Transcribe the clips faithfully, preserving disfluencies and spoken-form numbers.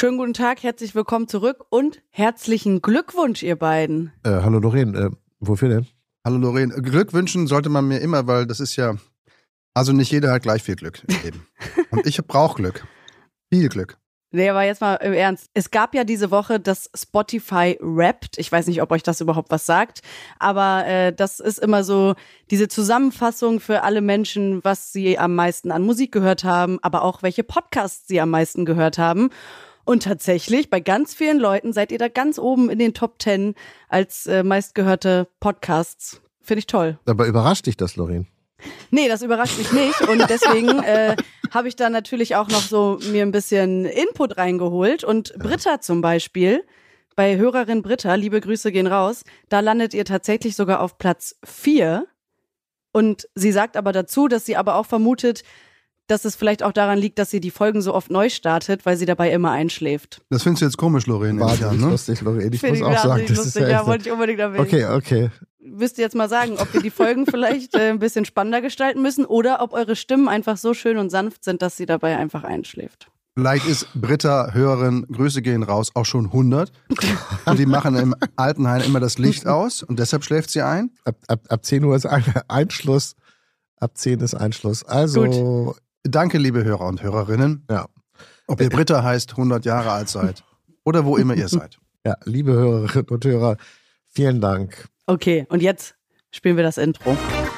Schönen guten Tag, herzlich willkommen zurück und herzlichen Glückwunsch, ihr beiden. Äh, hallo Doreen, äh, wofür denn? Hallo Doreen, Glück wünschen sollte man mir immer, weil das ist ja, also nicht jeder hat gleich viel Glück im Leben. Und ich brauche Glück, viel Glück. Nee, aber jetzt mal im Ernst. Es gab ja diese Woche das Spotify Wrapped. Ich weiß nicht, ob euch das überhaupt was sagt, aber äh, das ist immer so diese Zusammenfassung für alle Menschen, was sie am meisten an Musik gehört haben, aber auch welche Podcasts sie am meisten gehört haben. Und tatsächlich, bei ganz vielen Leuten seid ihr da ganz oben in den Top Ten als äh, meistgehörte Podcasts. Finde ich toll. Aber überrascht dich das, Doreen? Nee, das überrascht mich nicht und deswegen äh, habe ich da natürlich auch noch so mir ein bisschen Input reingeholt und Britta zum Beispiel, bei Hörerin Britta, liebe Grüße gehen raus, da landet ihr tatsächlich sogar auf Platz vier und sie sagt aber dazu, dass sie aber auch vermutet, dass es vielleicht auch daran liegt, dass sie die Folgen so oft neu startet, weil sie dabei immer einschläft. Das findest du jetzt komisch, Lorraine. War ja, nicht ne? lustig, Lorraine. Ich Find muss auch sagen, das lustig, ist ja, ja, wollte ich unbedingt erwähnen. Okay, okay. Müsst ihr jetzt mal sagen, ob wir die Folgen vielleicht äh, ein bisschen spannender gestalten müssen oder ob eure Stimmen einfach so schön und sanft sind, dass sie dabei einfach einschläft. Vielleicht ist Britta, Hörerin, Grüße gehen raus, auch schon hundert. Und die machen im Altenheim immer das Licht aus und deshalb schläft sie ein. Ab, ab, ab zehn Uhr ist ein Einschluss. Ab zehn ist Einschluss. Also. Gut. Danke, liebe Hörer und Hörerinnen. Ja. Ob ihr Britta heißt, hundert Jahre alt seid oder wo immer ihr seid. Ja, liebe Hörerinnen und Hörer, vielen Dank. Okay, und jetzt spielen wir das Intro.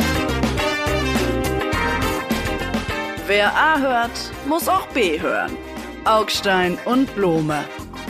Wer A hört, muss auch B hören. Augstein und Blome.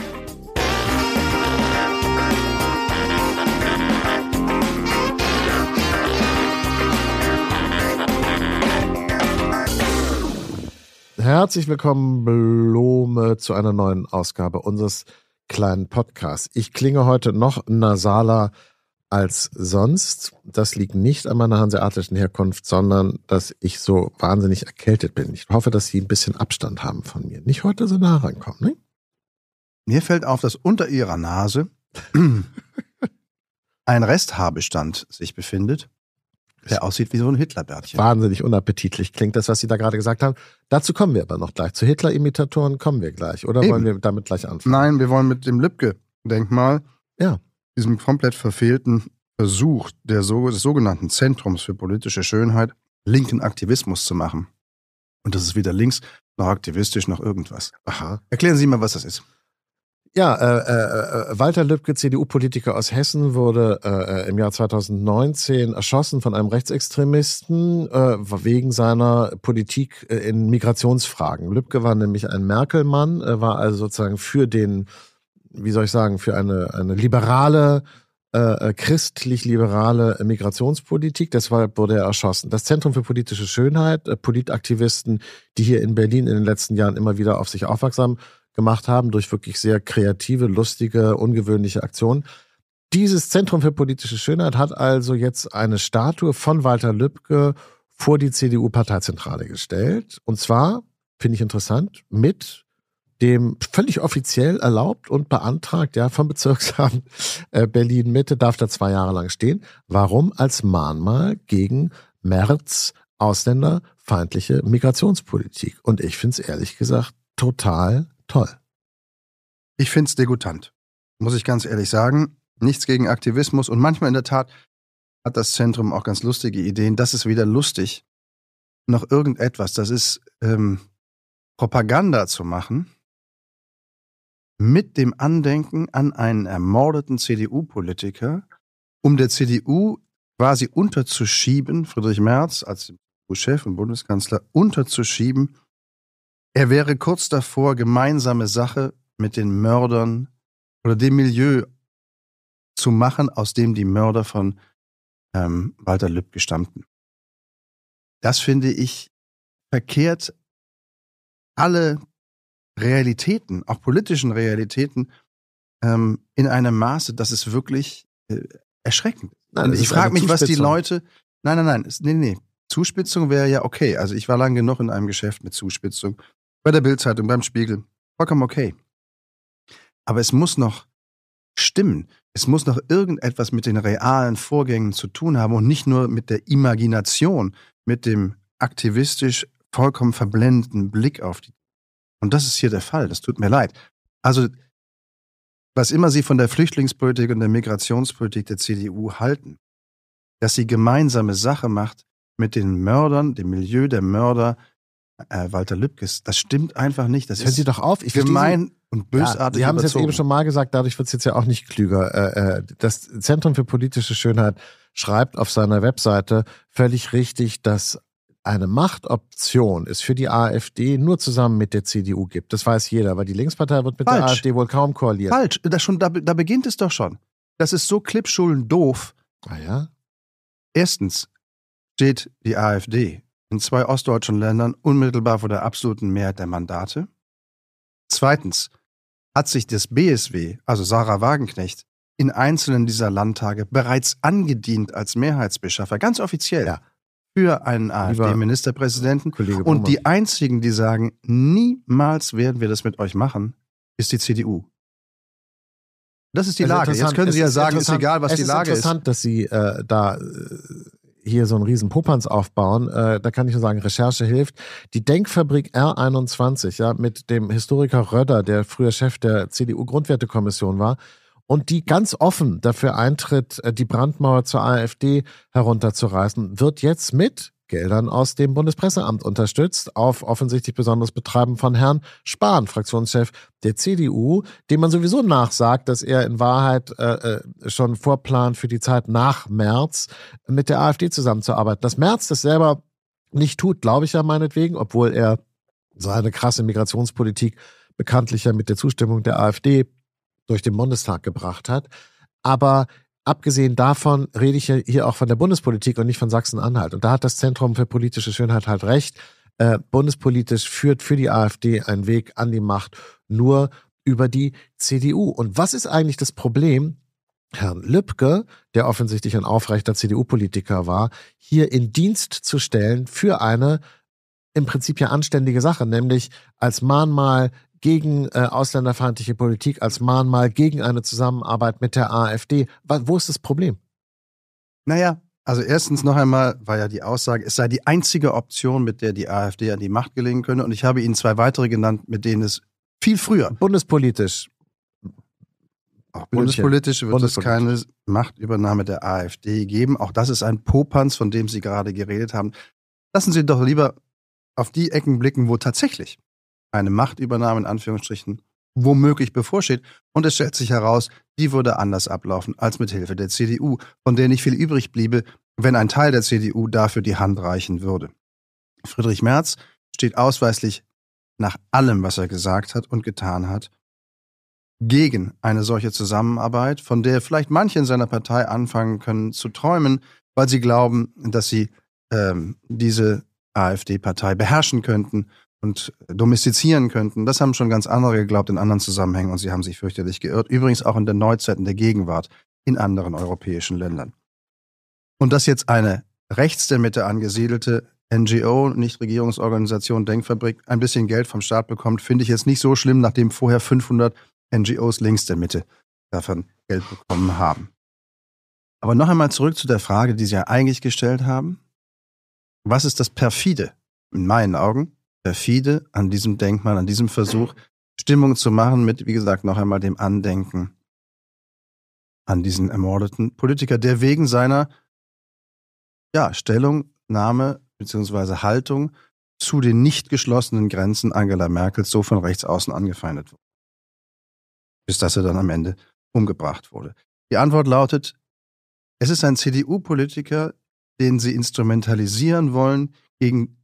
Herzlich willkommen, Blome, zu einer neuen Ausgabe unseres kleinen Podcasts. Ich klinge heute noch nasaler als sonst. Das liegt nicht an meiner hanseatischen Herkunft, sondern dass ich so wahnsinnig erkältet bin. Ich hoffe, dass Sie ein bisschen Abstand haben von mir. Nicht heute so nah rankommen, ne? Mir fällt auf, dass unter Ihrer Nase ein Resthaarbestand sich befindet, der aussieht wie so ein Hitlerbärtchen. Wahnsinnig unappetitlich klingt das, was Sie da gerade gesagt haben. Dazu kommen wir aber noch gleich. Zu Hitler-Imitatoren kommen wir gleich. Oder Eben. wollen wir damit gleich anfangen? Nein, wir wollen mit dem Lübcke-Denkmal, Ja. diesem komplett verfehlten Versuch der so, des sogenannten Zentrums für politische Schönheit, linken Aktivismus zu machen. Und das ist weder links noch aktivistisch noch irgendwas. Aha. Erklären Sie mal, was das ist. Ja, äh, äh, Walter Lübcke, C D U-Politiker aus Hessen, wurde äh, im Jahr zweitausendneunzehn erschossen von einem Rechtsextremisten äh, wegen seiner Politik äh, in Migrationsfragen. Lübcke war nämlich ein Merkel-Mann, äh, war also sozusagen für den, wie soll ich sagen, für eine, eine liberale, äh, christlich-liberale Migrationspolitik. Deshalb wurde er erschossen. Das Zentrum für politische Schönheit, äh, Politaktivisten, die hier in Berlin in den letzten Jahren immer wieder auf sich aufmerksam gemacht haben, durch wirklich sehr kreative, lustige, ungewöhnliche Aktionen. Dieses Zentrum für politische Schönheit hat also jetzt eine Statue von Walter Lübcke vor die C D U-Parteizentrale gestellt. Und zwar, finde ich interessant, mit dem völlig offiziell erlaubt und beantragt, ja, vom Bezirksamt äh, Berlin-Mitte, darf da zwei Jahre lang stehen. Warum? Als Mahnmal gegen Merz ausländerfeindliche Migrationspolitik. Und ich finde es ehrlich gesagt total toll. Ich finde es degutant, muss ich ganz ehrlich sagen. Nichts gegen Aktivismus und manchmal in der Tat hat das Zentrum auch ganz lustige Ideen. Das ist weder lustig noch irgendetwas. Das ist ähm, Propaganda zu machen mit dem Andenken an einen ermordeten C D U-Politiker, um der C D U quasi unterzuschieben, Friedrich Merz als Chef und Bundeskanzler unterzuschieben, er wäre kurz davor, gemeinsame Sache mit den Mördern oder dem Milieu zu machen, aus dem die Mörder von ähm, Walter Lübcke stammten. Das finde ich verkehrt, alle Realitäten, auch politischen Realitäten, ähm, in einem Maße, dass es wirklich äh, erschreckend ist. Nein, ich frage mich, was die Leute... Nein, nein, nein, nee, nee. Zuspitzung wäre ja okay. Also ich war lange genug in einem Geschäft mit Zuspitzung. Bei der Bild-Zeitung, beim Spiegel. Vollkommen okay. Aber es muss noch stimmen. Es muss noch irgendetwas mit den realen Vorgängen zu tun haben und nicht nur mit der Imagination, mit dem aktivistisch vollkommen verblendeten Blick auf die. Und das ist hier der Fall. Das tut mir leid. Also, was immer Sie von der Flüchtlingspolitik und der Migrationspolitik der C D U halten, dass sie gemeinsame Sache macht mit den Mördern, dem Milieu der Mörder, äh, Walter Lübkes, das stimmt einfach nicht. Das Hören ist Sie doch auf. Ich gemein und bösartig. Ja, Sie haben es jetzt überzogen. eben schon mal gesagt, dadurch wird es jetzt ja auch nicht klüger. Äh, äh, das Zentrum für politische Schönheit schreibt auf seiner Webseite völlig richtig, dass eine Machtoption es für die AfD nur zusammen mit der C D U gibt. Das weiß jeder, weil die Linkspartei wird mit Falsch. der AfD wohl kaum koalieren. Falsch, das schon, da, da beginnt es doch schon. Das ist so klippschulen doof. Ah ja? Erstens steht die AfD in zwei ostdeutschen Ländern unmittelbar vor der absoluten Mehrheit der Mandate. Zweitens hat sich das B S W, also Sarah Wagenknecht, in einzelnen dieser Landtage bereits angedient als Mehrheitsbeschaffer, ganz offiziell, Ja. für einen AfD-Ministerpräsidenten. Kollege Und Buhmann. die einzigen, die sagen, niemals werden wir das mit euch machen, ist die C D U. Das ist die Es ist Lage. Jetzt interessant- können Sie es ja ist sagen, ist interessant- egal, was es die ist Lage ist. interessant, dass Sie äh, da äh, hier so einen riesen Popanz aufbauen. Äh, da kann ich nur sagen, Recherche hilft. Die Denkfabrik R einundzwanzig, ja, mit dem Historiker Röder, der früher Chef der C D U-Grundwertekommission war, und die ganz offen dafür eintritt, äh, die Brandmauer zur AfD herunterzureißen, wird jetzt mit Geldern aus dem Bundespresseamt unterstützt, auf offensichtlich besonderes Betreiben von Herrn Spahn, Fraktionschef der C D U, dem man sowieso nachsagt, dass er in Wahrheit äh, schon vorplant für die Zeit nach Merz mit der AfD zusammenzuarbeiten. Dass Merz das selber nicht tut, glaube ich ja meinetwegen, obwohl er seine krasse Migrationspolitik bekanntlich ja mit der Zustimmung der AfD durch den Bundestag gebracht hat. Aber abgesehen davon rede ich ja hier auch von der Bundespolitik und nicht von Sachsen-Anhalt. Und da hat das Zentrum für politische Schönheit halt recht. Äh, bundespolitisch führt für die AfD ein Weg an die Macht nur über die C D U. Und was ist eigentlich das Problem, Herrn Lübke, der offensichtlich ein aufrechter C D U-Politiker war, hier in Dienst zu stellen für eine im Prinzip ja anständige Sache, nämlich als Mahnmal gegen äh, ausländerfeindliche Politik, als Mahnmal gegen eine Zusammenarbeit mit der AfD. Wo ist das Problem? Naja, also erstens noch einmal war ja die Aussage, es sei die einzige Option, mit der die AfD an die Macht gelingen könne. Und ich habe Ihnen zwei weitere genannt, mit denen es viel früher. Bundespolitisch. Auch bundespolitisch wird es keine Machtübernahme der AfD geben. Auch das ist ein Popanz, von dem Sie gerade geredet haben. Lassen Sie doch lieber auf die Ecken blicken, wo tatsächlich eine Machtübernahme in Anführungsstrichen womöglich bevorsteht. Und es stellt sich heraus, die würde anders ablaufen als mit Hilfe der C D U, von der nicht viel übrig bliebe, wenn ein Teil der C D U dafür die Hand reichen würde. Friedrich Merz steht ausweislich nach allem, was er gesagt hat und getan hat, gegen eine solche Zusammenarbeit, von der vielleicht manche in seiner Partei anfangen können zu träumen, weil sie glauben, dass sie ähm, diese AfD-Partei beherrschen könnten und domestizieren könnten. Das haben schon ganz andere geglaubt in anderen Zusammenhängen und sie haben sich fürchterlich geirrt. Übrigens auch in der Neuzeit, in der Gegenwart, in anderen europäischen Ländern. Und dass jetzt eine rechts der Mitte angesiedelte N G O, Nichtregierungsorganisation, Denkfabrik, ein bisschen Geld vom Staat bekommt, finde ich jetzt nicht so schlimm, nachdem vorher fünfhundert N G Os links der Mitte davon Geld bekommen haben. Aber noch einmal zurück zu der Frage, die Sie ja eigentlich gestellt haben. Was ist das Perfide, in meinen Augen, perfide an diesem Denkmal, an diesem Versuch, Stimmung zu machen mit, wie gesagt, noch einmal dem Andenken an diesen ermordeten Politiker, der wegen seiner ja, Stellungnahme bzw. Haltung zu den nicht geschlossenen Grenzen Angela Merkels so von rechts außen angefeindet wurde. Bis dass er dann am Ende umgebracht wurde. Die Antwort lautet, es ist ein C D U-Politiker, den sie instrumentalisieren wollen, gegen,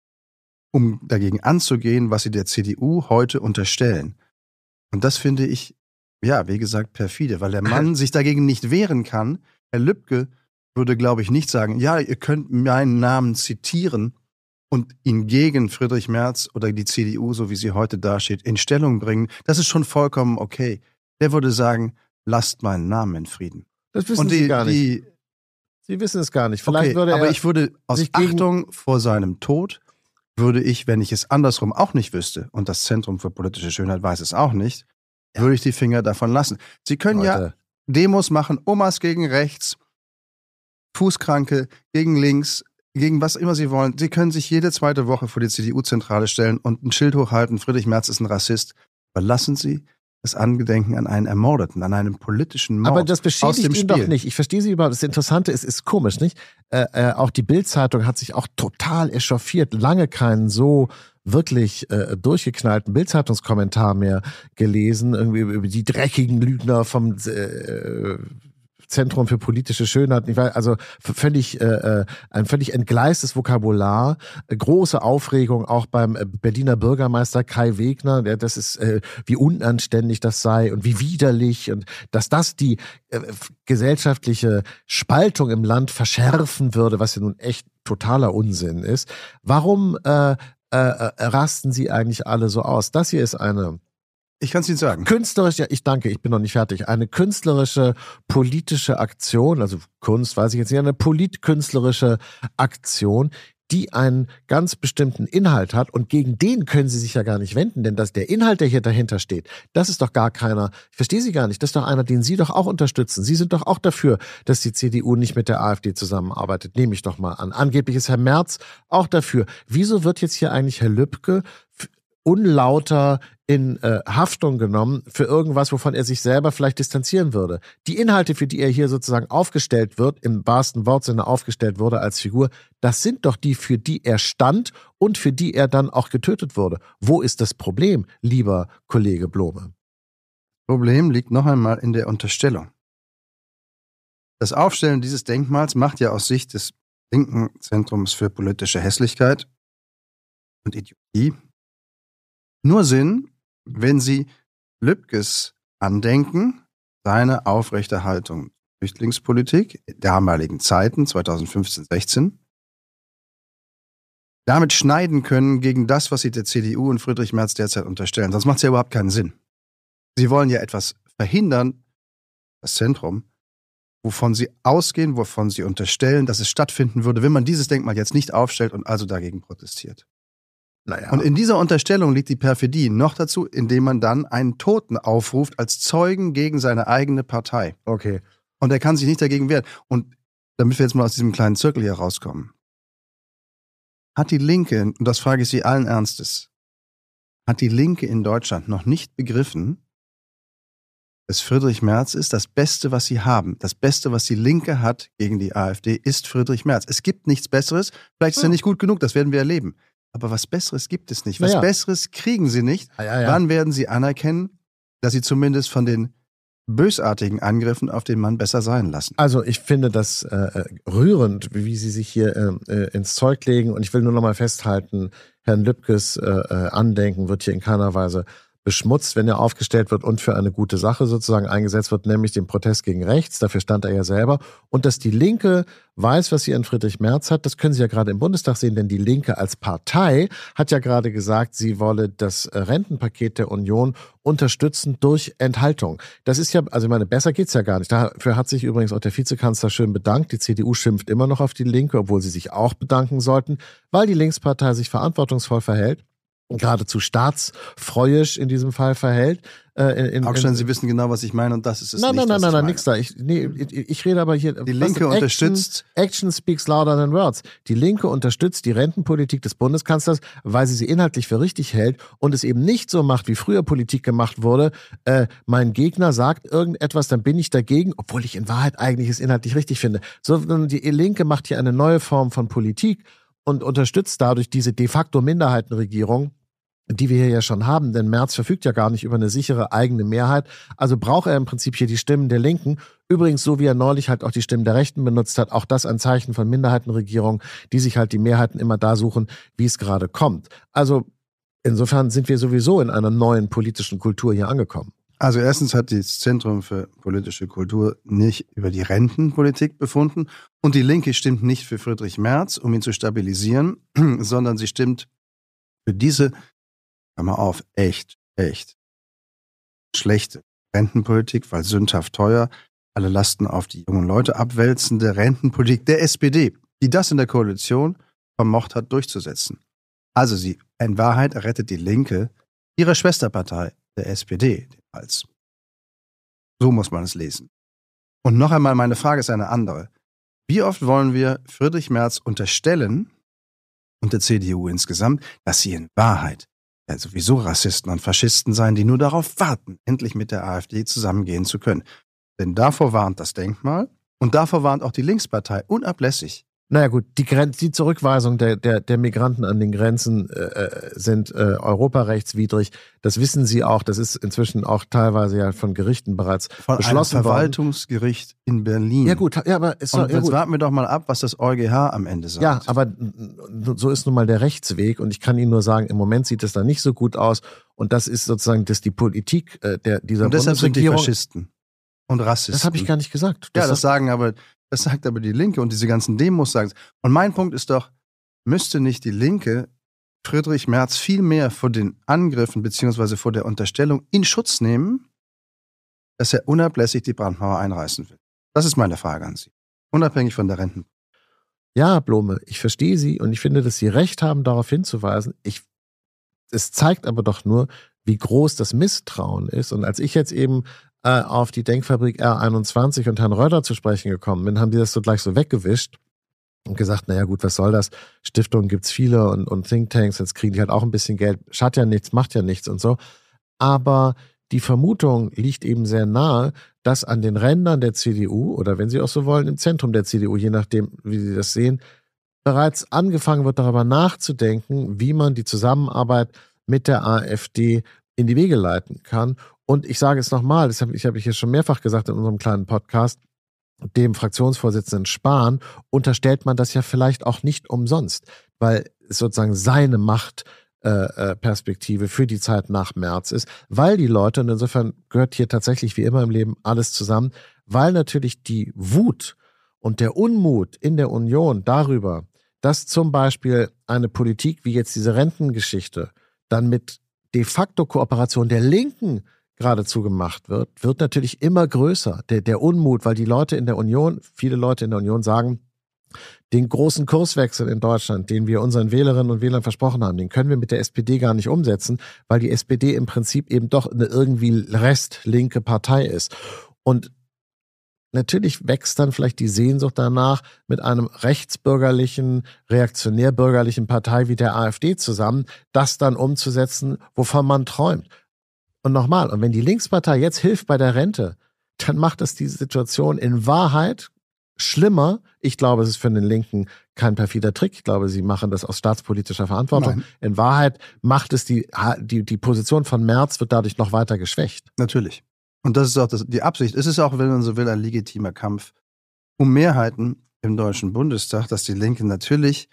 um dagegen anzugehen, was sie der C D U heute unterstellen. Und das finde ich, ja, wie gesagt, perfide, weil der Mann sich dagegen nicht wehren kann. Herr Lübke würde, glaube ich, nicht sagen, ja, ihr könnt meinen Namen zitieren und ihn gegen Friedrich Merz oder die C D U, so wie sie heute dasteht, in Stellung bringen. Das ist schon vollkommen okay. Der würde sagen, lasst meinen Namen in Frieden. Das wissen und die, Sie gar nicht. Die, Sie wissen es gar nicht. Vielleicht okay, würde er aber ich würde aus sich gegen- Achtung vor seinem Tod, würde ich, wenn ich es andersrum auch nicht wüsste, und das Zentrum für politische Schönheit weiß es auch nicht, Ja. würde ich die Finger davon lassen. Sie können ja Leute, Demos machen, Omas gegen rechts, Fußkranke gegen links, gegen was immer sie wollen. Sie können sich jede zweite Woche vor die C D U-Zentrale stellen und ein Schild hochhalten, Friedrich Merz ist ein Rassist. Aber lassen Sie das Angedenken an einen Ermordeten, an einem politischen Mord. Aber das beschädigt ihn Spiel. doch nicht. Ich verstehe Sie überhaupt. Das Interessante ist, ist komisch, nicht? Äh, äh, auch die Bild-Zeitung hat sich auch total echauffiert. Lange keinen so wirklich äh, durchgeknallten Bild-Zeitungskommentar mehr gelesen. Irgendwie über die dreckigen Lügner vom äh, Zentrum für politische Schönheit. Ich weiß, also völlig äh, ein völlig entgleistes Vokabular, große Aufregung auch beim Berliner Bürgermeister Kai Wegner, der das ist äh, wie unanständig das sei und wie widerlich und dass das die äh, gesellschaftliche Spaltung im Land verschärfen würde, was ja nun echt totaler Unsinn ist. Warum äh, äh, rasten Sie eigentlich alle so aus? Das hier ist eine Ich kann es Ihnen sagen. Künstlerisch, ja, ich danke, ich bin noch nicht fertig. Eine künstlerische, politische Aktion, also Kunst, weiß ich jetzt nicht, eine politkünstlerische Aktion, die einen ganz bestimmten Inhalt hat und gegen den können Sie sich ja gar nicht wenden, denn das, der Inhalt, der hier dahinter steht, das ist doch gar keiner, ich verstehe Sie gar nicht, das ist doch einer, den Sie doch auch unterstützen. Sie sind doch auch dafür, dass die C D U nicht mit der AfD zusammenarbeitet, nehme ich doch mal an. Angeblich ist Herr Merz auch dafür. Wieso wird jetzt hier eigentlich Herr Lübke unlauter in äh, Haftung genommen für irgendwas, wovon er sich selber vielleicht distanzieren würde? Die Inhalte, für die er hier sozusagen aufgestellt wird, im wahrsten Wortsinne aufgestellt wurde als Figur, das sind doch die, für die er stand und für die er dann auch getötet wurde. Wo ist das Problem, lieber Kollege Blome? Problem liegt noch einmal in der Unterstellung. Das Aufstellen dieses Denkmals macht ja aus Sicht des linken Zentrums für politische Hässlichkeit und Ideologie nur Sinn, wenn Sie Lübkes Andenken, seine Aufrechterhaltung Flüchtlingspolitik der damaligen Zeiten, zweitausendfünfzehn, sechzehn, damit schneiden können gegen das, was Sie der C D U und Friedrich Merz derzeit unterstellen. Sonst macht es ja überhaupt keinen Sinn. Sie wollen ja etwas verhindern, das Zentrum, wovon Sie ausgehen, wovon Sie unterstellen, dass es stattfinden würde, wenn man dieses Denkmal jetzt nicht aufstellt und also dagegen protestiert. Naja. Und in dieser Unterstellung liegt die Perfidie. Noch dazu, indem man dann einen Toten aufruft als Zeugen gegen seine eigene Partei. Okay. Und er kann sich nicht dagegen wehren. Und damit wir jetzt mal aus diesem kleinen Zirkel hier rauskommen. Hat die Linke, und das frage ich Sie allen Ernstes, hat die Linke in Deutschland noch nicht begriffen, dass Friedrich Merz ist das Beste, was sie haben. Das Beste, was die Linke hat gegen die AfD, ist Friedrich Merz. Es gibt nichts Besseres. Vielleicht ist er nicht gut genug, das werden wir erleben. Aber was Besseres gibt es nicht. Was naja. Besseres kriegen Sie nicht. Ja, ja, ja. Wann werden Sie anerkennen, dass Sie zumindest von den bösartigen Angriffen auf den Mann besser sein lassen? Also ich finde das äh, rührend, wie Sie sich hier äh, ins Zeug legen. Und ich will nur noch mal festhalten, Herrn Lübkes äh, Andenken wird hier in keiner Weise beschmutzt, wenn er aufgestellt wird und für eine gute Sache sozusagen eingesetzt wird, nämlich den Protest gegen rechts. Dafür stand er ja selber. Und dass die Linke weiß, was sie an Friedrich Merz hat, das können Sie ja gerade im Bundestag sehen, denn die Linke als Partei hat ja gerade gesagt, sie wolle das Rentenpaket der Union unterstützen durch Enthaltung. Das ist ja, also ich meine, besser geht's ja gar nicht. Dafür hat sich übrigens auch der Vizekanzler schön bedankt. Die C D U schimpft immer noch auf die Linke, obwohl sie sich auch bedanken sollten, weil die Linkspartei sich verantwortungsvoll verhält. Geradezu staatsfreuisch in diesem Fall verhält. Äh, in, in, Augstein, Sie wissen genau, was ich meine und das ist es nein, nicht. Nein, nein, nein, nein, meine. nix da. Ich, nee, ich, ich rede aber hier... Die Linke Action, unterstützt... Action speaks louder than words. Die Linke unterstützt die Rentenpolitik des Bundeskanzlers, weil sie sie inhaltlich für richtig hält und es eben nicht so macht, wie früher Politik gemacht wurde. Äh, mein Gegner sagt irgendetwas, dann bin ich dagegen, obwohl ich in Wahrheit eigentlich es inhaltlich richtig finde. Sondern die Linke macht hier eine neue Form von Politik und unterstützt dadurch diese de facto Minderheitenregierung, die wir hier ja schon haben, denn Merz verfügt ja gar nicht über eine sichere eigene Mehrheit, also braucht er im Prinzip hier die Stimmen der Linken, übrigens so wie er neulich halt auch die Stimmen der Rechten benutzt hat, auch das ein Zeichen von Minderheitenregierung, die sich halt die Mehrheiten immer da suchen, wie es gerade kommt. Also insofern sind wir sowieso in einer neuen politischen Kultur hier angekommen. Also erstens hat das Zentrum für politische Kultur nicht über die Rentenpolitik befunden und die Linke stimmt nicht für Friedrich Merz, um ihn zu stabilisieren, sondern sie stimmt für diese Hör mal auf, echt, echt schlechte Rentenpolitik, weil sündhaft teuer, alle Lasten auf die jungen Leute abwälzende Rentenpolitik der S P D, die das in der Koalition vermocht hat durchzusetzen. Also sie, in Wahrheit rettet die Linke ihre Schwesterpartei, der S P D, den Hals. So muss man es lesen. Und noch einmal, meine Frage ist eine andere. Wie oft wollen wir Friedrich Merz unterstellen und der C D U insgesamt, dass sie in Wahrheit ja sowieso Rassisten und Faschisten sein, die nur darauf warten, endlich mit der AfD zusammengehen zu können. Denn davor warnt das Denkmal und davor warnt auch die Linkspartei unablässig. Naja gut, die, Gren- die Zurückweisung der, der, der Migranten an den Grenzen äh, sind äh, europarechtswidrig. Das wissen Sie auch. Das ist inzwischen auch teilweise ja von Gerichten bereits Von beschlossen einem worden. Verwaltungsgericht in Berlin. Ja gut, ja, aber ist doch, Und ja, jetzt gut. warten wir doch mal ab, was das EuGH am Ende sagt. Ja, aber so ist nun mal der Rechtsweg und ich kann Ihnen nur sagen, im Moment sieht es da nicht so gut aus und das ist sozusagen, dass die Politik äh, der dieser und deshalb sind die Bundesregierung. Faschisten und Rassisten. Das habe ich gar nicht gesagt. Ja, Das das sagen aber, das sagt aber die Linke und diese ganzen Demos sagen es. Und mein Punkt ist doch, müsste nicht die Linke Friedrich Merz viel mehr vor den Angriffen beziehungsweise vor der Unterstellung in Schutz nehmen, dass er unablässig die Brandmauer einreißen will? Das ist meine Frage an Sie. Unabhängig von der Renten. Ja, Blome, ich verstehe Sie und ich finde, dass Sie recht haben, darauf hinzuweisen. Ich, es zeigt aber doch nur, wie groß das Misstrauen ist. Und als ich jetzt eben äh, auf die Denkfabrik R einundzwanzig und Herrn Röder zu sprechen gekommen bin, haben die das so gleich so weggewischt und gesagt, naja gut, was soll das? Stiftungen gibt's viele und, und Thinktanks, jetzt kriegen die halt auch ein bisschen Geld. Schadet ja nichts, macht ja nichts und so. Aber die Vermutung liegt eben sehr nahe, dass an den Rändern der C D U oder wenn Sie auch so wollen, im Zentrum der C D U, je nachdem, wie Sie das sehen, bereits angefangen wird, darüber nachzudenken, wie man die Zusammenarbeit mit der AfD in die Wege leiten kann. Und ich sage es nochmal, das habe ich, hab ich hier schon mehrfach gesagt in unserem kleinen Podcast, dem Fraktionsvorsitzenden Spahn unterstellt man das ja vielleicht auch nicht umsonst, weil es sozusagen seine Machtperspektive für die Zeit nach März ist, weil die Leute, und insofern gehört hier tatsächlich wie immer im Leben alles zusammen, weil natürlich die Wut und der Unmut in der Union darüber, dass zum Beispiel eine Politik wie jetzt diese Rentengeschichte dann mit de facto Kooperation der Linken geradezu gemacht wird, wird natürlich immer größer. Der, der Unmut, weil die Leute in der Union, viele Leute in der Union sagen, den großen Kurswechsel in Deutschland, den wir unseren Wählerinnen und Wählern versprochen haben, den können wir mit der S P D gar nicht umsetzen, weil die S P D im Prinzip eben doch eine irgendwie restlinke Partei ist. Und natürlich wächst dann vielleicht die Sehnsucht danach, mit einem rechtsbürgerlichen, reaktionärbürgerlichen Partei wie der AfD zusammen, das dann umzusetzen, wovon man träumt. Und nochmal, und wenn die Linkspartei jetzt hilft bei der Rente, dann macht das die Situation in Wahrheit schlimmer. Ich glaube, es ist für den Linken kein perfider Trick. Ich glaube, sie machen das aus staatspolitischer Verantwortung. Nein. In Wahrheit macht es die, die, die Position von Merz wird dadurch noch weiter geschwächt. Natürlich. Und das ist auch das, die Absicht. Es ist auch, wenn man so will, ein legitimer Kampf um Mehrheiten im Deutschen Bundestag, dass die Linke natürlich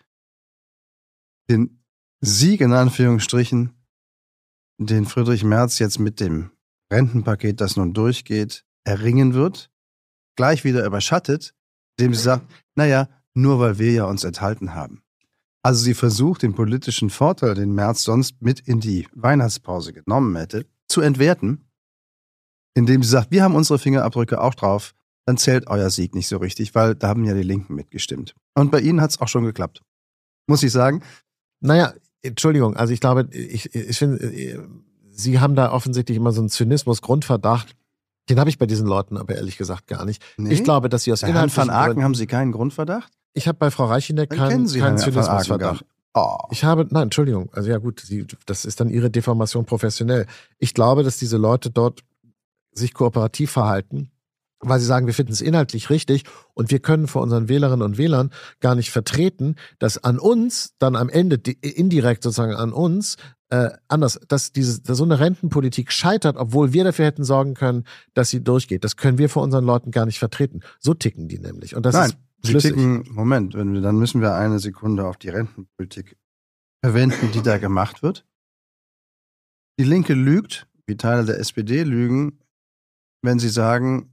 den Sieg in Anführungsstrichen, den Friedrich Merz jetzt mit dem Rentenpaket, das nun durchgeht, erringen wird, gleich wieder überschattet, indem sie sagt, naja, nur weil wir ja uns enthalten haben. Also sie versucht, den politischen Vorteil, den Merz sonst mit in die Weihnachtspause genommen hätte, zu entwerten, indem sie sagt, wir haben unsere Fingerabdrücke auch drauf, dann zählt euer Sieg nicht so richtig, weil da haben ja die Linken mitgestimmt. Und bei ihnen hat es auch schon geklappt. Muss ich sagen. Naja, Entschuldigung, also ich glaube, ich, ich finde, Sie haben da offensichtlich immer so einen Zynismus-Grundverdacht. Den habe ich bei diesen Leuten aber ehrlich gesagt gar nicht. Nee? Ich glaube, dass Sie aus Bei Herrn inhaltlichen van Aken Gründen, haben Sie keinen Grundverdacht? ich habe bei Frau Reichineck Dann keinen, kennen Sie keinen Herrn van Aken gar Zynismusverdacht. nicht. Oh. Ich habe, nein, Entschuldigung, also ja gut, Sie, das ist dann Ihre Deformation professionell. Ich glaube, dass diese Leute dort sich kooperativ verhalten, weil sie sagen, wir finden es inhaltlich richtig und wir können vor unseren Wählerinnen und Wählern gar nicht vertreten, dass an uns dann am Ende indirekt sozusagen an uns äh, anders, dass diese dass so eine Rentenpolitik scheitert, obwohl wir dafür hätten sorgen können, dass sie durchgeht. Das können wir vor unseren Leuten gar nicht vertreten. So ticken die nämlich. Und das Nein, ist Sie schlüssig. ticken, Moment, wenn wir, dann müssen wir eine Sekunde auf die Rentenpolitik verwenden, die da gemacht wird. Die Linke lügt, wie Teile der S P D lügen, wenn sie sagen,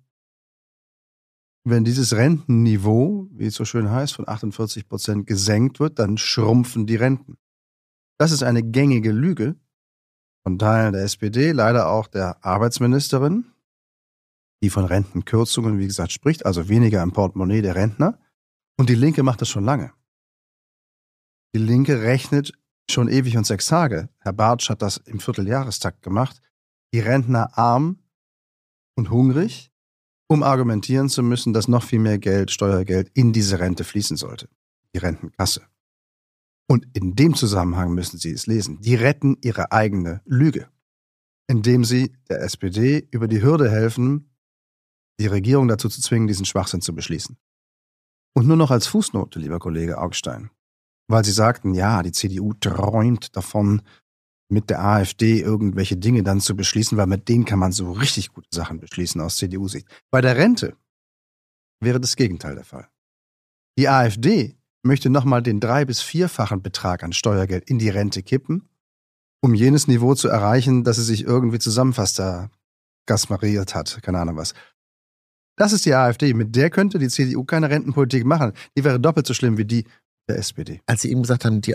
wenn dieses Rentenniveau, wie es so schön heißt, von achtundvierzig Prozent gesenkt wird, dann schrumpfen die Renten. Das ist eine gängige Lüge von Teilen der S P D, leider auch der Arbeitsministerin, die von Rentenkürzungen, wie gesagt, spricht, also weniger im Portemonnaie der Rentner. Und die Linke macht das schon lange. Die Linke rechnet schon ewig und sechs Tage. Herr Bartsch hat das im Vierteljahrestakt gemacht. Die Rentner arm und hungrig, um argumentieren zu müssen, dass noch viel mehr Geld, Steuergeld in diese Rente fließen sollte. Die Rentenkasse. Und in dem Zusammenhang müssen Sie es lesen. Die retten ihre eigene Lüge, indem sie der S P D über die Hürde helfen, die Regierung dazu zu zwingen, diesen Schwachsinn zu beschließen. Und nur noch als Fußnote, lieber Kollege Augstein, weil Sie sagten, ja, die C D U träumt davon, mit der AfD irgendwelche Dinge dann zu beschließen, weil mit denen kann man so richtig gute Sachen beschließen aus C D U-Sicht. Bei der Rente wäre das Gegenteil der Fall. Die AfD möchte nochmal den drei- bis vierfachen Betrag an Steuergeld in die Rente kippen, um jenes Niveau zu erreichen, dass sie sich irgendwie zusammenfasst, da gasmariert hat, keine Ahnung was. Das ist die AfD. Mit der könnte die C D U keine Rentenpolitik machen. Die wäre doppelt so schlimm wie die der S P D. Als Sie eben gesagt haben, die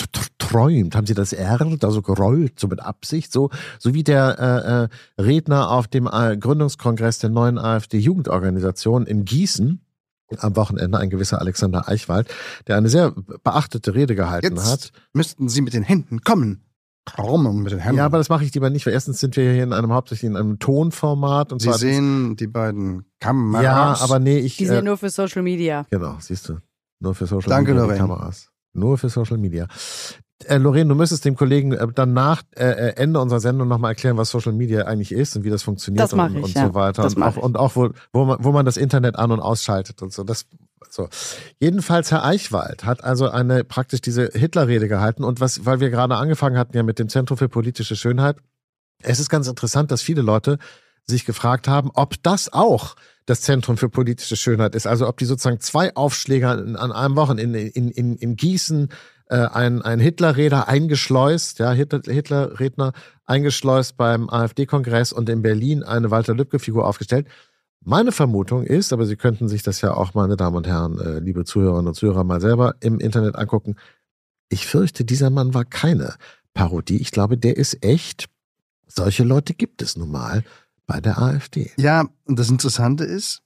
träumt, haben Sie das R da so gerollt, so mit Absicht, so, so wie der äh, äh, Redner auf dem äh, Gründungskongress der neuen AfD-Jugendorganisation in Gießen am Wochenende, ein gewisser Alexander Eichwald, der eine sehr beachtete Rede gehalten Jetzt hat. Müssten Sie mit den Händen kommen. Warum mit den Händen? Ja, aber das mache ich lieber nicht, weil erstens sind wir hier in einem hauptsächlich in einem Tonformat. Und Sie zweitens, sehen die beiden Kameras. Ja, aber nee, ich... Die sind ja äh, nur für Social Media. Genau, siehst du. Nur für Social Danke, Media, Lorraine. die Kameras. Nur für Social Media. Äh, Lorraine, du müsstest dem Kollegen äh, dann nach äh, Ende unserer Sendung nochmal erklären, was Social Media eigentlich ist und wie das funktioniert Das mach und, ich, und ja. so weiter. Das und auch, mach ich. und auch wo, wo, man, wo man das Internet an- und ausschaltet und so. Das, so. Jedenfalls, Herr Eichwald hat also eine praktisch diese Hitlerrede gehalten und was, weil wir gerade angefangen hatten ja mit dem Zentrum für politische Schönheit, es ist ganz interessant, dass viele Leute sich gefragt haben, ob das auch das Zentrum für politische Schönheit ist. Also ob die sozusagen zwei Aufschläger an einem Wochenende in, in, in, in Gießen äh, ein, ein Hitlerredner eingeschleust, ja, Hitler, Hitlerredner eingeschleust beim AfD-Kongress und in Berlin eine Walter-Lübcke-Figur aufgestellt. Meine Vermutung ist, aber Sie könnten sich das ja auch, meine Damen und Herren, äh, liebe Zuhörerinnen und Zuhörer, mal selber im Internet angucken. Ich fürchte, dieser Mann war keine Parodie. Ich glaube, der ist echt. Solche Leute gibt es nun mal bei der AfD. Ja, und das Interessante ist,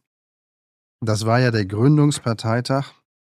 das war ja der Gründungsparteitag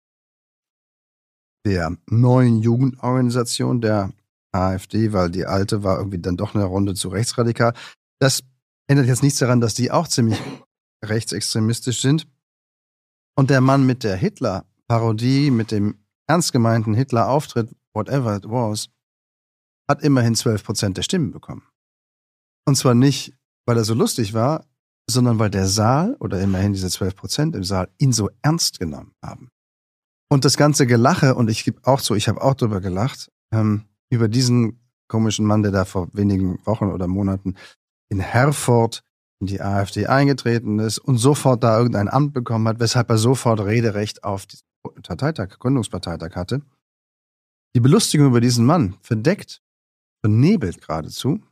der neuen Jugendorganisation der AfD, weil die alte war irgendwie dann doch eine Runde zu rechtsradikal. Das ändert jetzt nichts daran, dass die auch ziemlich rechtsextremistisch sind. Und der Mann mit der Hitler-Parodie, mit dem ernst gemeinten Hitler-Auftritt, whatever it was, hat immerhin zwölf Prozent der Stimmen bekommen. Und zwar nicht, weil er so lustig war, sondern weil der Saal oder immerhin diese zwölf Prozent im Saal ihn so ernst genommen haben. Und das ganze Gelache, und ich gebe auch zu, ich habe auch drüber gelacht, ähm, über diesen komischen Mann, der da vor wenigen Wochen oder Monaten in Herford in die AfD eingetreten ist und sofort da irgendein Amt bekommen hat, weshalb er sofort Rederecht auf diesen Parteitag, Gründungsparteitag hatte. Die Belustigung über diesen Mann verdeckt, vernebelt geradezu,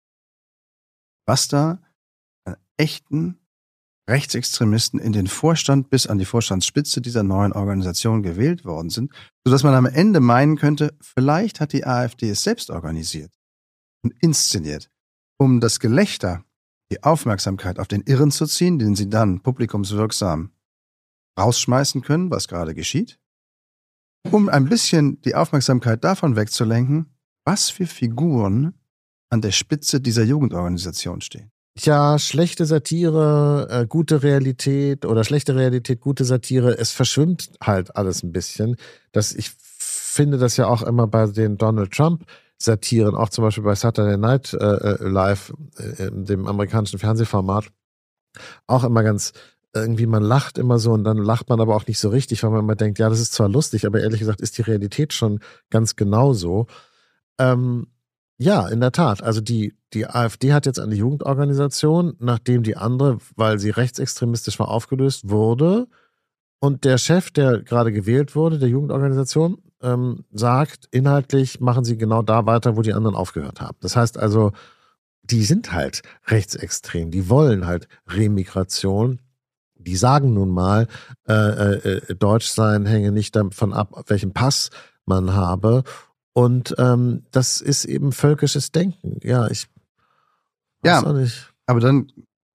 was da an echten Rechtsextremisten in den Vorstand bis an die Vorstandsspitze dieser neuen Organisation gewählt worden sind, sodass man am Ende meinen könnte, vielleicht hat die AfD es selbst organisiert und inszeniert, um das Gelächter, die Aufmerksamkeit auf den Irren zu ziehen, den sie dann publikumswirksam rausschmeißen können, was gerade geschieht, um ein bisschen die Aufmerksamkeit davon wegzulenken, was für Figuren an der Spitze dieser Jugendorganisation stehen. Tja, schlechte Satire, äh, gute Realität oder schlechte Realität, gute Satire, es verschwimmt halt alles ein bisschen. Das, ich finde das ja auch immer bei den Donald Trump-Satiren, auch zum Beispiel bei Saturday Night äh, Live, äh, dem amerikanischen Fernsehformat, auch immer ganz, irgendwie man lacht immer so und dann lacht man aber auch nicht so richtig, weil man immer denkt, ja, das ist zwar lustig, aber ehrlich gesagt ist die Realität schon ganz genau so. Ähm, Ja, in der Tat. Also die, die AfD hat jetzt eine Jugendorganisation, nachdem die andere, weil sie rechtsextremistisch mal aufgelöst wurde. Und der Chef, der gerade gewählt wurde, der Jugendorganisation, ähm, sagt, inhaltlich machen sie genau da weiter, wo die anderen aufgehört haben. Das heißt also, die sind halt rechtsextrem. Die wollen halt Remigration. Die sagen nun mal, äh, äh, Deutsch sein hänge nicht davon ab, welchen Pass man habe. Und ähm, das ist eben völkisches Denken. Ja, ich weiß Ja, auch nicht. aber dann,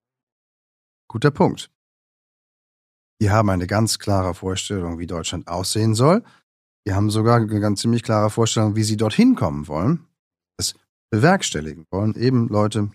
guter Punkt. Die haben eine ganz klare Vorstellung, wie Deutschland aussehen soll. Die haben sogar eine ganz ziemlich klare Vorstellung, wie sie dorthin kommen wollen, es bewerkstelligen wollen, eben Leute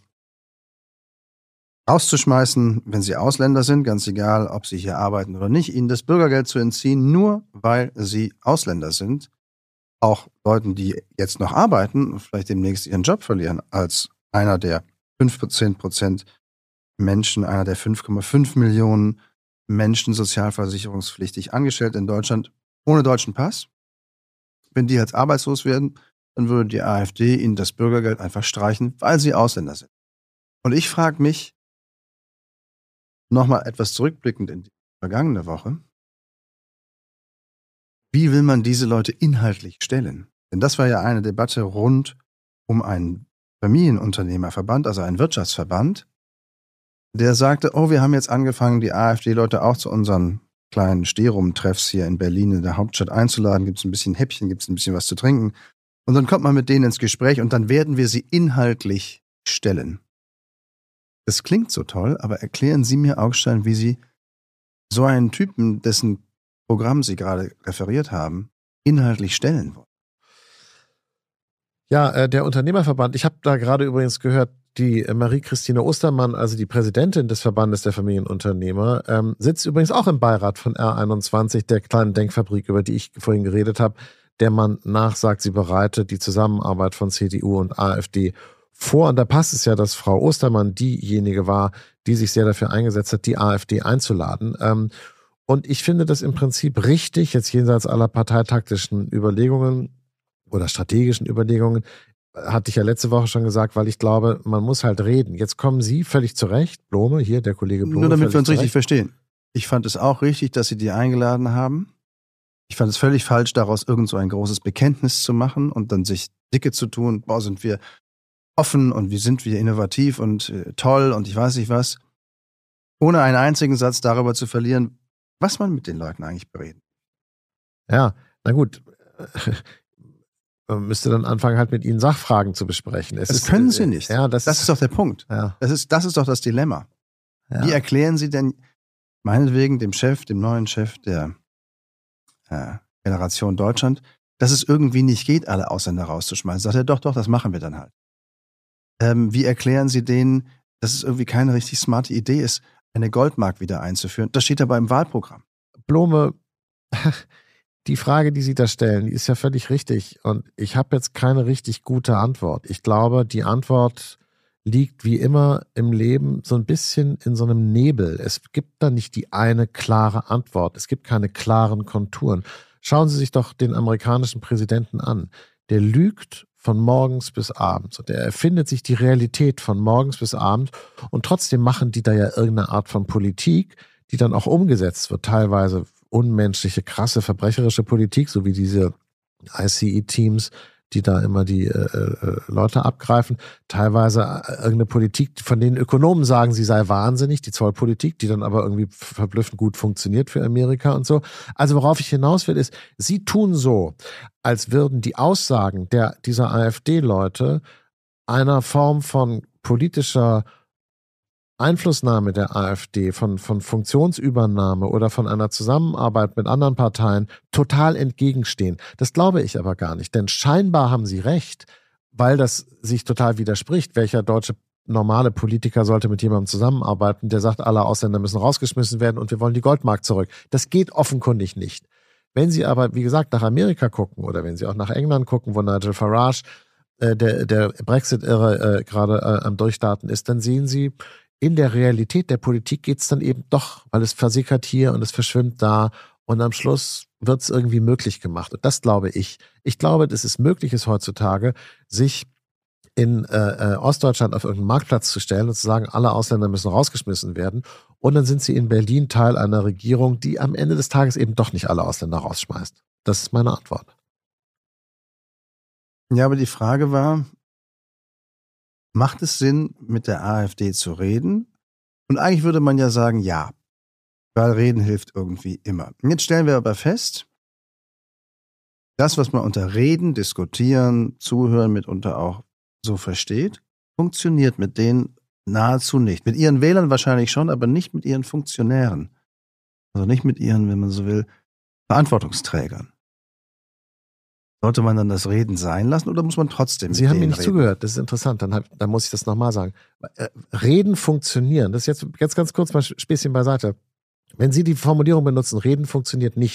rauszuschmeißen, wenn sie Ausländer sind, ganz egal, ob sie hier arbeiten oder nicht, ihnen das Bürgergeld zu entziehen, nur weil sie Ausländer sind. auch Leuten, die jetzt noch arbeiten und vielleicht demnächst ihren Job verlieren, als einer der fünf bis zehn Prozent Menschen, einer der fünf Komma fünf Millionen Menschen sozialversicherungspflichtig angestellt in Deutschland ohne deutschen Pass. Wenn die jetzt arbeitslos werden, dann würde die AfD ihnen das Bürgergeld einfach streichen, weil sie Ausländer sind. Und ich frage mich, nochmal etwas zurückblickend in die vergangene Woche, wie will man diese Leute inhaltlich stellen? Denn das war ja eine Debatte rund um einen Familienunternehmerverband, also einen Wirtschaftsverband, der sagte, oh, wir haben jetzt angefangen, die AfD-Leute auch zu unseren kleinen Stehrum-Treffs hier in Berlin in der Hauptstadt einzuladen. Gibt es ein bisschen Häppchen, gibt es ein bisschen was zu trinken. Und dann kommt man mit denen ins Gespräch und dann werden wir sie inhaltlich stellen. Das klingt so toll, aber erklären Sie mir, Augstein, wie Sie so einen Typen, dessen Programm Sie gerade referiert haben, inhaltlich stellen wollen. Ja, äh, der Unternehmerverband, ich habe da gerade übrigens gehört, die äh, Marie-Christine Ostermann, also die Präsidentin des Verbandes der Familienunternehmer, ähm, sitzt übrigens auch im Beirat von R einundzwanzig, der kleinen Denkfabrik, über die ich vorhin geredet habe, der man nachsagt, sie bereitet die Zusammenarbeit von C D U und AfD vor. Und da passt es ja, dass Frau Ostermann diejenige war, die sich sehr dafür eingesetzt hat, die AfD einzuladen. Ähm, und ich finde das im Prinzip richtig, jetzt jenseits aller parteitaktischen Überlegungen oder strategischen Überlegungen, hatte ich ja letzte Woche schon gesagt, weil ich glaube, man muss halt reden. Jetzt kommen Sie völlig zurecht, Blome, hier der Kollege Blome. Nur damit wir uns zurecht. richtig verstehen. Ich fand es auch richtig, dass Sie die eingeladen haben. Ich fand es völlig falsch, daraus irgend so ein großes Bekenntnis zu machen und dann sich dicke zu tun, boah, sind wir offen und wie sind wir innovativ und äh, toll und ich weiß nicht was, ohne einen einzigen Satz darüber zu verlieren, was man mit den Leuten eigentlich bereden. Ja, na gut. Man müsste dann anfangen, halt mit ihnen Sachfragen zu besprechen. Es das ist, können Sie nicht. Ja, das, das ist doch der Punkt. Ja. Das ist, das ist doch das Dilemma. Ja. Wie erklären Sie denn meinetwegen dem Chef, dem neuen Chef der äh, Generation Deutschland, dass es irgendwie nicht geht, alle Ausländer rauszuschmeißen? Sagt er, doch, doch, das machen wir dann halt. Ähm, wie erklären Sie denen, dass es irgendwie keine richtig smarte Idee ist, eine Goldmark wieder einzuführen? Das steht aber im Wahlprogramm. Blome, die Frage, die Sie da stellen, die ist ja völlig richtig. Und ich habe jetzt keine richtig gute Antwort. Ich glaube, die Antwort liegt wie immer im Leben so ein bisschen in so einem Nebel. Es gibt da nicht die eine klare Antwort. Es gibt keine klaren Konturen. Schauen Sie sich doch den amerikanischen Präsidenten an. Der lügt von morgens bis abends. Und er erfindet sich die Realität von morgens bis abends. Und trotzdem machen die da ja irgendeine Art von Politik, die dann auch umgesetzt wird. Teilweise unmenschliche, krasse, verbrecherische Politik, so wie diese I C E-Teams, die da immer die äh, äh, Leute abgreifen. Teilweise äh, irgendeine Politik, von denen Ökonomen sagen, sie sei wahnsinnig, die Zollpolitik, die dann aber irgendwie verblüffend gut funktioniert für Amerika und so. Also worauf ich hinaus will, ist, sie tun so, als würden die Aussagen der dieser AfD-Leute einer Form von politischer Einflussnahme der AfD, von, von Funktionsübernahme oder von einer Zusammenarbeit mit anderen Parteien total entgegenstehen. Das glaube ich aber gar nicht, denn scheinbar haben sie recht, weil das sich total widerspricht. Welcher deutsche normale Politiker sollte mit jemandem zusammenarbeiten, der sagt, alle Ausländer müssen rausgeschmissen werden und wir wollen die Goldmark zurück. Das geht offenkundig nicht. Wenn Sie aber, wie gesagt, nach Amerika gucken oder wenn Sie auch nach England gucken, wo Nigel Farage, äh, der, der Brexit-Irre äh, gerade äh, am Durchstarten ist, dann sehen Sie, in der Realität der Politik geht es dann eben doch, weil es versickert hier und es verschwimmt da und am Schluss wird es irgendwie möglich gemacht. Und das glaube ich. Ich glaube, dass es möglich ist heutzutage, sich in äh, äh, Ostdeutschland auf irgendeinen Marktplatz zu stellen und zu sagen, alle Ausländer müssen rausgeschmissen werden. Und dann sind sie in Berlin Teil einer Regierung, die am Ende des Tages eben doch nicht alle Ausländer rausschmeißt. Das ist meine Antwort. Ja, aber die Frage war, macht es Sinn, mit der AfD zu reden? Und eigentlich würde man ja sagen, ja, weil reden hilft irgendwie immer. Und jetzt stellen wir aber fest, das, was man unter Reden, Diskutieren, Zuhören mitunter auch so versteht, funktioniert mit denen nahezu nicht. Mit ihren Wählern wahrscheinlich schon, aber nicht mit ihren Funktionären. Also nicht mit ihren, wenn man so will, Verantwortungsträgern. Sollte man dann das Reden sein lassen oder muss man trotzdem mit Sie haben mir denen nicht reden? zugehört, das ist interessant, dann, hab, dann muss ich das nochmal sagen. Reden funktionieren, das ist jetzt, jetzt ganz kurz mal Späßchen beiseite. Wenn Sie die Formulierung benutzen, Reden funktioniert nicht,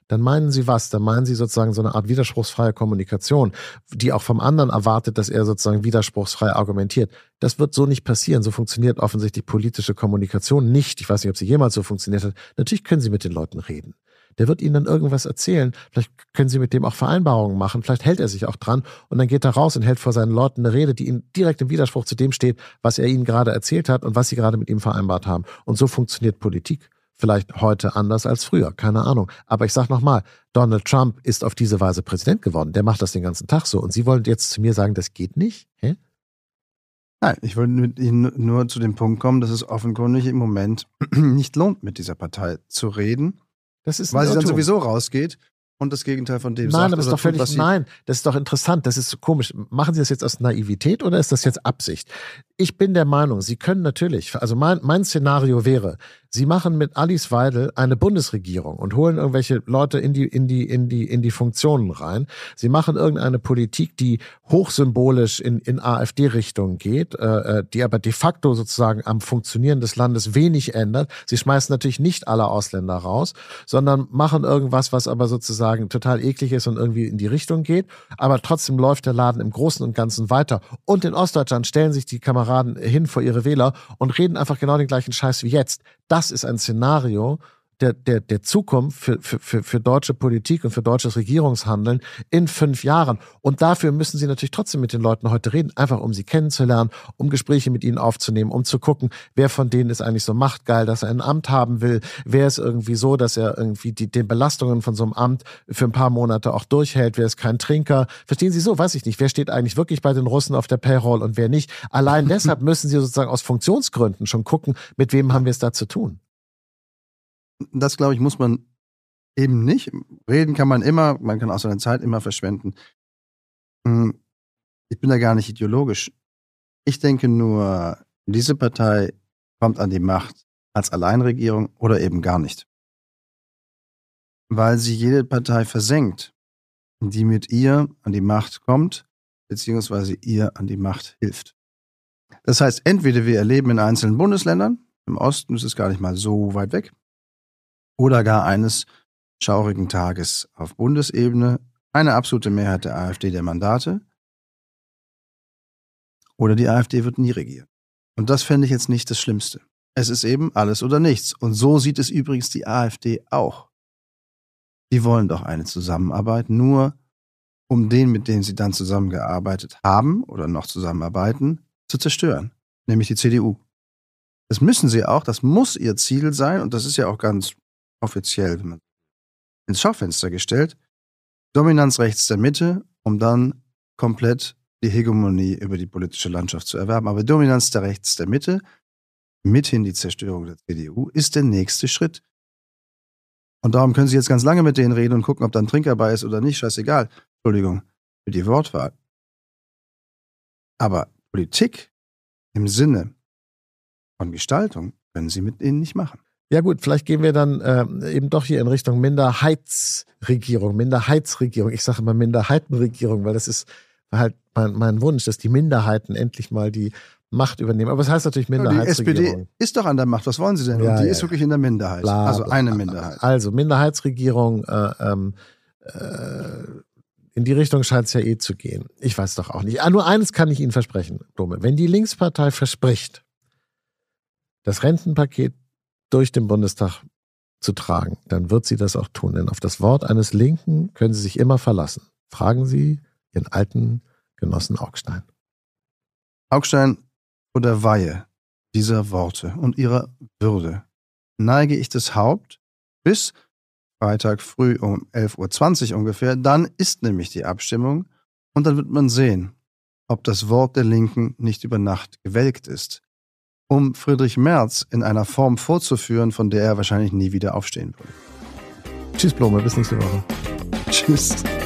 dann meinen sie was? Dann meinen sie sozusagen so eine Art widerspruchsfreie Kommunikation, die auch vom anderen erwartet, dass er sozusagen widerspruchsfrei argumentiert. Das wird so nicht passieren. So funktioniert offensichtlich politische Kommunikation nicht. Ich weiß nicht, ob sie jemals so funktioniert hat. Natürlich können sie mit den Leuten reden. Der wird ihnen dann irgendwas erzählen. Vielleicht können sie mit dem auch Vereinbarungen machen. Vielleicht hält er sich auch dran und dann geht er raus und hält vor seinen Leuten eine Rede, die ihm direkt im Widerspruch zu dem steht, was er ihnen gerade erzählt hat und was sie gerade mit ihm vereinbart haben. Und so funktioniert Politik. Vielleicht heute anders als früher, keine Ahnung. Aber ich sag nochmal, Donald Trump ist auf diese Weise Präsident geworden. Der macht das den ganzen Tag so. Und Sie wollen jetzt zu mir sagen, das geht nicht? Hä? Nein, ich wollte mit Ihnen nur zu dem Punkt kommen, dass es offenkundig im Moment nicht lohnt, mit dieser Partei zu reden. Das ist weil sie dann Irrtum. sowieso rausgeht und das Gegenteil von dem nein, sagt. Aber das ist doch völlig, tut, nein, das ist doch interessant, das ist so komisch. Machen Sie das jetzt aus Naivität oder ist das jetzt Absicht? Ich bin der Meinung, Sie können natürlich, also mein, mein Szenario wäre, Sie machen mit Alice Weidel eine Bundesregierung und holen irgendwelche Leute in die, in die, in die, in die Funktionen rein. Sie machen irgendeine Politik, die hochsymbolisch in, in AfD-Richtung geht, äh, die aber de facto sozusagen am Funktionieren des Landes wenig ändert. Sie schmeißen natürlich nicht alle Ausländer raus, sondern machen irgendwas, was aber sozusagen total eklig ist und irgendwie in die Richtung geht. Aber trotzdem läuft der Laden im Großen und Ganzen weiter. Und in Ostdeutschland stellen sich die Kameraden hin vor ihre Wähler und reden einfach genau den gleichen Scheiß wie jetzt. Das ist ein Szenario der, der, der Zukunft für, für, für deutsche Politik und für deutsches Regierungshandeln in fünf Jahren. Und dafür müssen Sie natürlich trotzdem mit den Leuten heute reden, einfach um sie kennenzulernen, um Gespräche mit ihnen aufzunehmen, um zu gucken, wer von denen ist eigentlich so machtgeil, dass er ein Amt haben will, wer ist irgendwie so, dass er irgendwie die, den Belastungen von so einem Amt für ein paar Monate auch durchhält, wer ist kein Trinker. Verstehen Sie so? Weiß ich nicht. Wer steht eigentlich wirklich bei den Russen auf der Payroll und wer nicht? Allein deshalb müssen Sie sozusagen aus Funktionsgründen schon gucken, mit wem haben wir es da zu tun. Das, glaube ich, muss man eben nicht. Reden kann man immer, man kann auch seine Zeit immer verschwenden. Ich bin da gar nicht ideologisch. Ich denke nur, diese Partei kommt an die Macht als Alleinregierung oder eben gar nicht. Weil sie jede Partei versenkt, die mit ihr an die Macht kommt, beziehungsweise ihr an die Macht hilft. Das heißt, entweder wir erleben in einzelnen Bundesländern, im Osten ist es gar nicht mal so weit weg, oder gar eines schaurigen Tages auf Bundesebene eine absolute Mehrheit der AfD der Mandate. Oder die AfD wird nie regieren. Und das fände ich jetzt nicht das Schlimmste. Es ist eben alles oder nichts. Und so sieht es übrigens die AfD auch. Die wollen doch eine Zusammenarbeit, nur um den, mit dem sie dann zusammengearbeitet haben oder noch zusammenarbeiten, zu zerstören. Nämlich die C D U. Das müssen sie auch, das muss ihr Ziel sein und das ist ja auch ganz offiziell ins Schaufenster gestellt, Dominanz rechts der Mitte, um dann komplett die Hegemonie über die politische Landschaft zu erwerben. Aber Dominanz der rechts der Mitte, mithin die Zerstörung der C D U, ist der nächste Schritt. Und darum können Sie jetzt ganz lange mit denen reden und gucken, ob da ein Trinker bei ist oder nicht, scheißegal. Entschuldigung für die Wortwahl. Aber Politik im Sinne von Gestaltung können Sie mit ihnen nicht machen. Ja gut, vielleicht gehen wir dann äh, eben doch hier in Richtung Minderheitsregierung, Minderheitsregierung. Ich sage immer Minderheitenregierung, weil das ist halt mein, mein Wunsch, dass die Minderheiten endlich mal die Macht übernehmen. Aber es heißt natürlich Minderheitsregierung. Die S P D ist doch an der Macht, was wollen Sie denn? Ja, Und die ja, ist wirklich in der Minderheit, bla, also bla, eine bla. Minderheit. Also Minderheitsregierung, äh, ähm, äh, in die Richtung scheint es ja eh zu gehen. Ich weiß doch auch nicht. Ah, nur eines kann ich Ihnen versprechen, Dome. Wenn die Linkspartei verspricht, das Rentenpaket durch den Bundestag zu tragen, dann wird sie das auch tun. Denn auf das Wort eines Linken können Sie sich immer verlassen. Fragen Sie Ihren alten Genossen Augstein. Augstein, vor der Weihe dieser Worte und ihrer Würde neige ich das Haupt bis Freitag früh um elf Uhr zwanzig ungefähr. Dann ist nämlich die Abstimmung und dann wird man sehen, ob das Wort der Linken nicht über Nacht gewelkt ist, um Friedrich Merz in einer Form vorzuführen, von der er wahrscheinlich nie wieder aufstehen würde. Tschüss, Blome, bis nächste Woche. Tschüss.